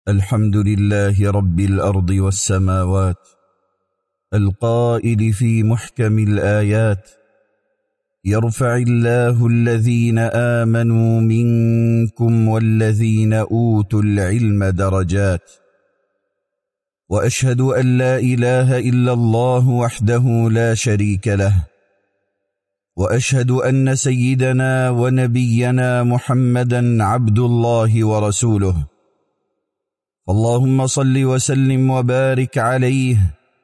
الحمد لله رب الأرض والسماوات، القائل في محكم الآيات: يرفع الله الذين آمنوا منكم والذين أوتوا العلم درجات. وأشهد أن لا إله إلا الله وحده لا شريك له، وأشهد أن سيدنا ونبينا محمدا عبد الله ورسوله. اللهم صل وسلم وبارك عليه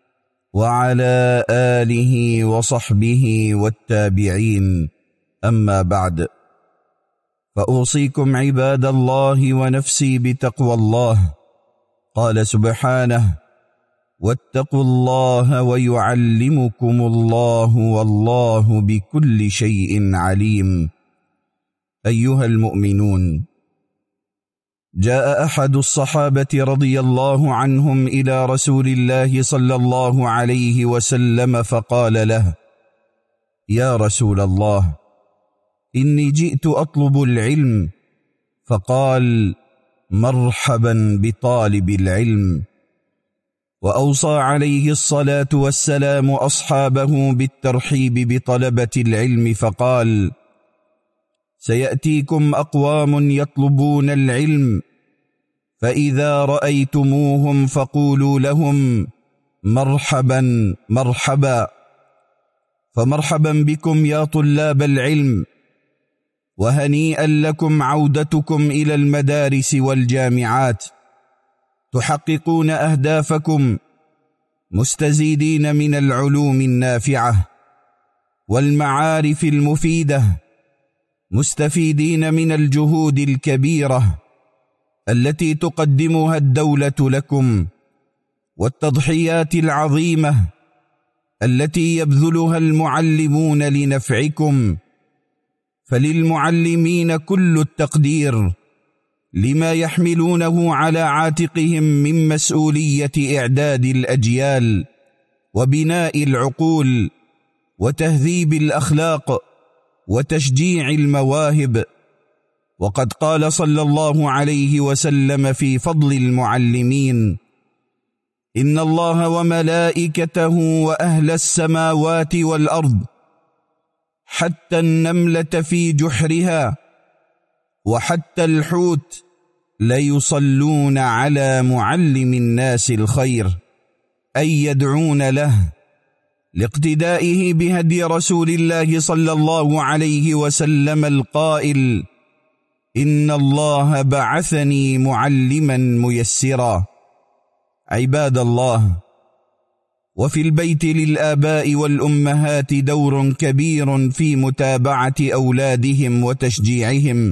وعلى آله وصحبه والتابعين. أما بعد، فأوصيكم عباد الله ونفسي بتقوى الله. قال سبحانه: واتقوا الله ويعلمكم الله والله بكل شيء عليم. أيها المؤمنون، جاء أحد الصحابة رضي الله عنهم إلى رسول الله صلى الله عليه وسلم فقال له: يا رسول الله، إني جئت أطلب العلم. فقال: مرحبا بطالب العلم. وأوصى عليه الصلاة والسلام أصحابه بالترحيب بطلبة العلم فقال: سيأتيكم أقوام يطلبون العلم، فإذا رأيتموهم فقولوا لهم: مرحبا مرحبا. فمرحبا بكم يا طلاب العلم، وهنيئا لكم عودتكم إلى المدارس والجامعات، تحققون أهدافكم مستزيدين من العلوم النافعة والمعارف المفيدة، مستفيدين من الجهود الكبيرة التي تقدمها الدولة لكم، والتضحيات العظيمة التي يبذلها المعلمون لنفعكم. فللمعلمين كل التقدير لما يحملونه على عاتقهم من مسؤولية إعداد الأجيال وبناء العقول وتهذيب الأخلاق وتشجيع المواهب. وقد قال صلى الله عليه وسلم في فضل المعلمين: إن الله وملائكته وأهل السماوات والأرض حتى النملة في جحرها وحتى الحوت ليصلون على معلم الناس الخير، أي يدعون له، لاقتدائه بهدي رسول الله صلى الله عليه وسلم القائل: إن الله بعثني معلما ميسرا. عباد الله، وفي البيت للآباء والأمهات دور كبير في متابعة أولادهم وتشجيعهم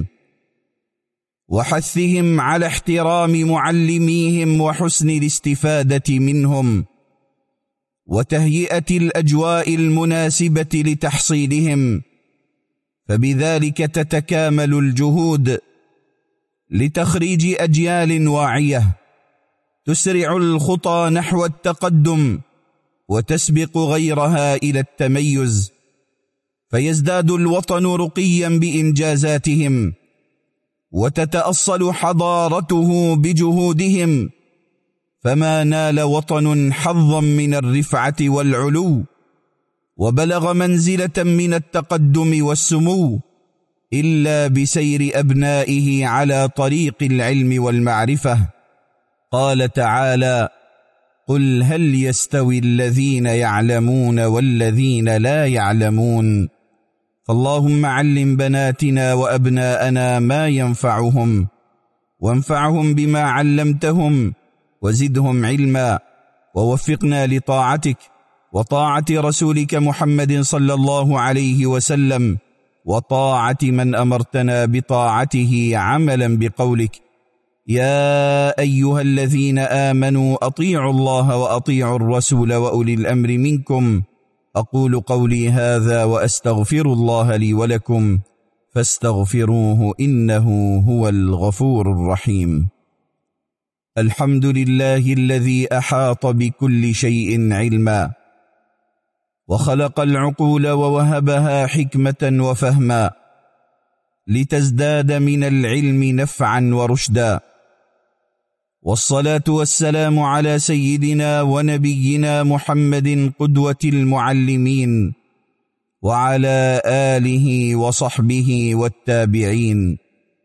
وحثهم على احترام معلميهم وحسن الاستفادة منهم وتهيئة الأجواء المناسبة لتحصيلهم، فبذلك تتكامل الجهود لتخريج أجيال واعية تسرع الخطى نحو التقدم وتسبق غيرها إلى التميز، فيزداد الوطن رقيا بإنجازاتهم وتتأصل حضارته بجهودهم، فما نال وطن حظا من الرفعة والعلو وبلغ منزلة من التقدم والسمو إلا بسير أبنائه على طريق العلم والمعرفة. قال تعالى: قل هل يستوي الذين يعلمون والذين لا يعلمون. فاللهم علم بناتنا وأبناءنا ما ينفعهم، وانفعهم بما علمتهم، وزدهم علما، ووفقنا لطاعتك وطاعة رسولك محمد صلى الله عليه وسلم، وطاعة من أمرتنا بطاعته عملا بقولك: يا أيها الذين آمنوا أطيعوا الله وأطيعوا الرسول وأولي الأمر منكم. أقول قولي هذا وأستغفر الله لي ولكم، فاستغفروه إنه هو الغفور الرحيم. الحمد لله الذي أحاط بكل شيء علما، وخلق العقول ووهبها حكمة وفهما، لتزداد من العلم نفعا ورشدا. والصلاة والسلام على سيدنا ونبينا محمد قدوة المعلمين، وعلى آله وصحبه والتابعين.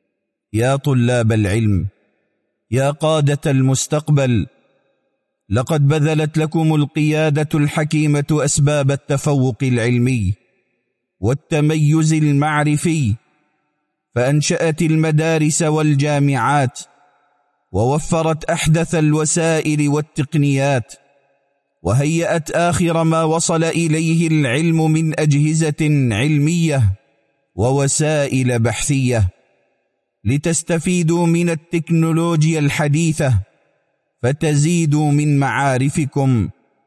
يا طلاب العلم، يا قادة المستقبل، لقد بذلت لكم القيادة الحكيمة أسباب التفوق العلمي والتميز المعرفي، فأنشأت المدارس والجامعات، ووفرت أحدث الوسائل والتقنيات، وهيأت آخر ما وصل إليه العلم من أجهزة علمية ووسائل بحثية، لتستفيدوا من التكنولوجيا الحديثة فتزيدوا من معارفكم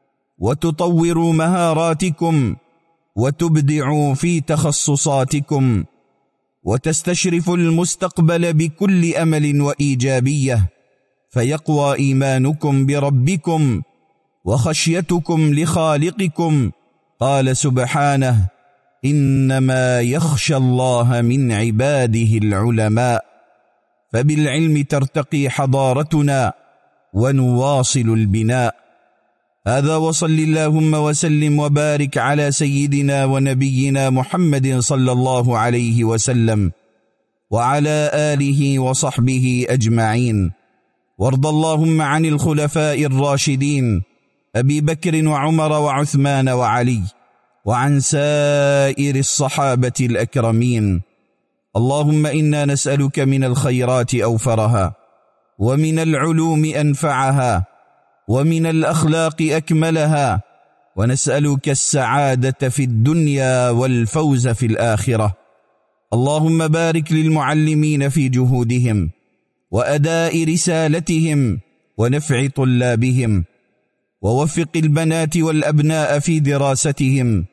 وتطوروا مهاراتكم وتبدعوا في تخصصاتكم، وتستشرفوا المستقبل بكل أمل وإيجابية، فيقوى إيمانكم بربكم وخشيتكم لخالقكم. قال سبحانه: إنما يخشى الله من عباده العلماء. فبالعلم ترتقي حضارتنا ونواصل البناء. هذا، وصل اللهم وسلم وبارك على سيدنا ونبينا محمد صلى الله عليه وسلم وعلى آله وصحبه أجمعين. وارض اللهم عن الخلفاء الراشدين أبي بكر وعمر وعثمان وعلي، وعن سائر الصحابة الأكرمين. اللهم إنا نسألك من الخيرات أوفرها، ومن العلوم أنفعها، ومن الأخلاق أكملها، ونسألك السعادة في الدنيا والفوز في الآخرة. اللهم بارك للمعلمين في جهودهم وأداء رسالتهم ونفع طلابهم، ووفق البنات والأبناء في دراستهم،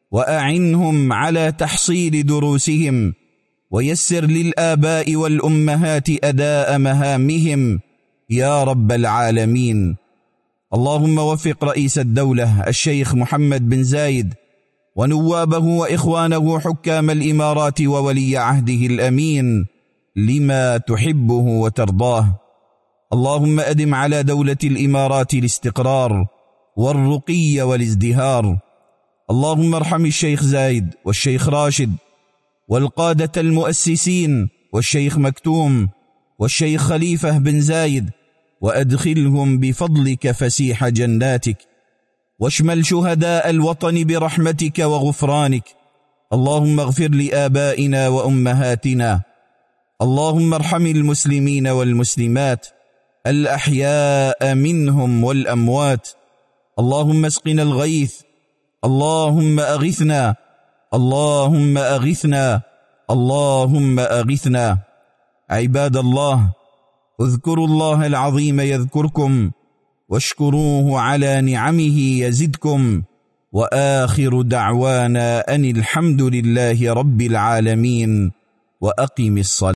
وأعنهم على تحصيل دروسهم، ويسر للآباء والأمهات أداء مهامهم يا رب العالمين. اللهم وفق رئيس الدولة الشيخ محمد بن زايد ونوابه وإخوانه حكام الإمارات وولي عهده الأمين لما تحبه وترضاه. اللهم أدم على دولة الإمارات الاستقرار والرقي والازدهار. اللهم ارحم الشيخ زايد والشيخ راشد والقادة المؤسسين والشيخ مكتوم والشيخ خليفة بن زايد، وأدخلهم بفضلك فسيح جناتك، واشمل شهداء الوطن برحمتك وغفرانك. اللهم اغفر لآبائنا وأمهاتنا. اللهم ارحم المسلمين والمسلمات الأحياء منهم والأموات. اللهم اسقنا الغيث. اللهم أغثنا. اللهم أغثنا. اللهم أغثنا. عباد الله، اذكروا الله العظيم يذكركم، واشكروه على نعمه يزدكم، وآخر دعوانا أن الحمد لله رب العالمين. وأقم الصلاة.